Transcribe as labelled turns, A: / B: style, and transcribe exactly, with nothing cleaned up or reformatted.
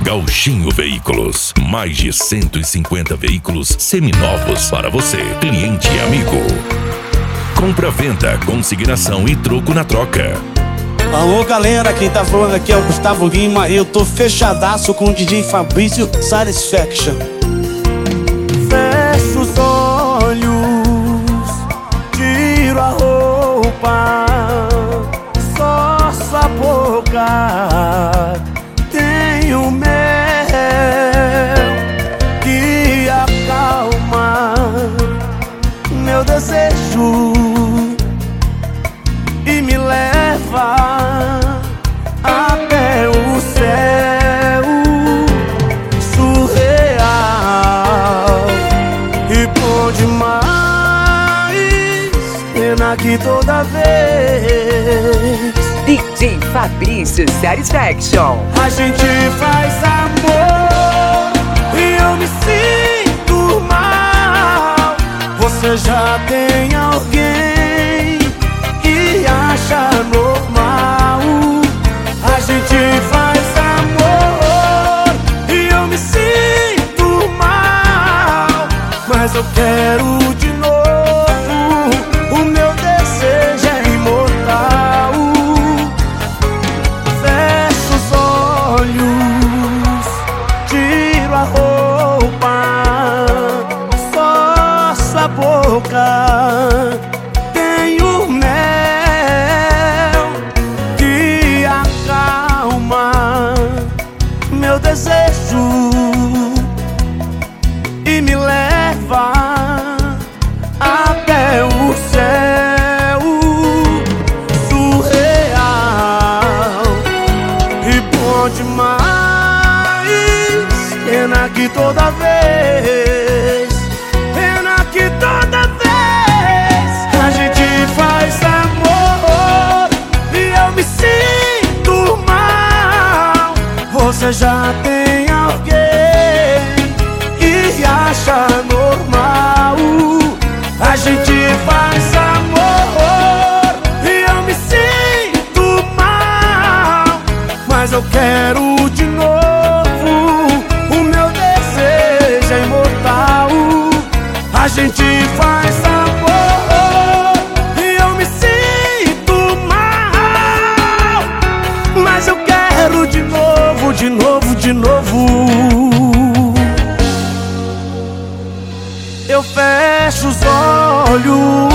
A: Gauchinho Veículos. Mais de cento e cinquenta veículos seminovos para você, cliente e amigo. Compra, venda, consignação e troco na troca.
B: Alô galera, quem tá falando aqui é o Gustavo Lima. Eu tô fechadaço com o D J Fabrício Satisfaction. Fecho os olhos, tiro a roupa, só sua boca tem o mel que acalma meu desejo e me leva até o céu surreal. E bom demais, pena que toda vez
C: D J Fabrício Satisfaction.
B: a gente faz amor e eu me sinto mal. Você já tem alguém que acha normal. A gente faz amor e eu me sinto mal, mas eu quero de novo. O meu desejo é imortal. Fecho os olhos, tiro a roupa, só sua boca tem o mel que acalma meu desejo e me leva até o céu surreal. E bom demais, pena que toda vez, pena que toda vez a gente faz amor e eu me sinto mal. Você já tem alguém que acha normal. A gente faz amor e eu me sinto mal, mas eu quero de novo. O meu desejo é imortal. A gente faz amor e eu me sinto mal, mas eu quero de novo, de novo, de novo. Eu fecho os olhos,